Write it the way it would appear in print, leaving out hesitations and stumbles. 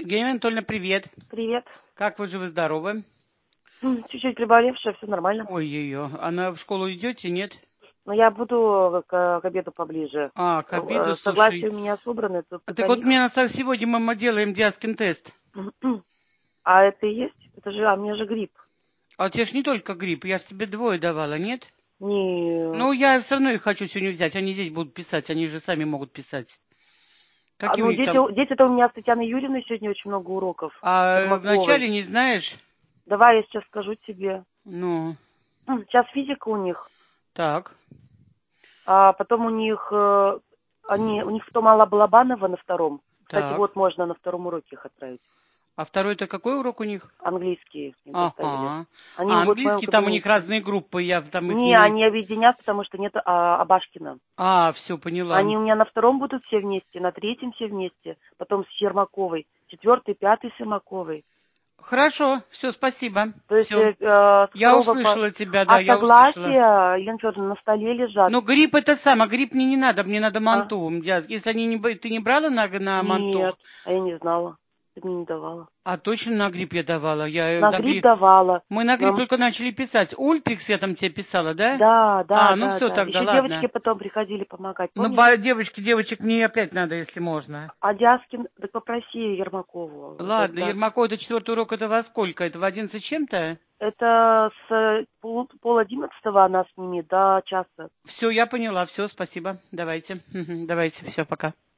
Евгения Анатольевна, привет. Привет. Как вы живы-здоровы? Чуть-чуть приболевшая, все нормально. Ой-ой-ой, а на в школу идете, нет? Но я буду к обеду поближе. К обеду, Согласие слушай. у меня собраны, тут Так вот, тариф. сегодня мы делаем Диаскин тест. А это и есть? Это же, мне же грипп. А у тебя ж не только грипп, я ж тебе 2 давала, нет? Нет. Ну, я все равно их хочу сегодня взять, они здесь будут писать, они же сами могут писать. Какие у Ну, них там? дети-то у меня с Татьяной Юрьевной сегодня очень много уроков. А Ермаковой. вначале не знаешь? Давай я сейчас скажу тебе. Ну, Сейчас физика у них, так, а потом у них, у них потом Алла Балабанова на втором. Кстати, так. вот можно на втором уроке их отправить. А второй-то какой урок у них? Английские им поставили. Ага. Они А вот в моем английский, там у них кабинете. разные группы, я там их Не, не... они объединят, потому что нет Абашкина. Все, поняла. Они у меня на втором будут все вместе, на третьем все вместе, потом с Ермаковой, четвертый, пятый с Ермаковой. Хорошо, все, спасибо. То есть Все. с Я второго по... услышала тебя, да, А я услышала. согласия, Елена Федоровна, на столе лежат. Но грипп грипп мне не надо, мне надо А? манту. Если они не, ты не брала на Нет, мантух, а я не знала. Ты мне не давала. а точно на грипп я давала. На грипп давала. Мы на грипп Но... только начали писать. Ультрикс я там тебе писала, да? Да, да, Ну да, все да. тогда, Еще девочки ладно. потом приходили помогать, Ну, помнишь? девочек мне опять надо, если можно. А Дяскин, да попроси Ермакову. Ладно, Ермакова, это 4-й урок, это во сколько? Это в 11 чем-то? Это с пол-одиннадцатого она с ними до часа. Все, я поняла, все, спасибо. Давайте. Давайте, все, пока.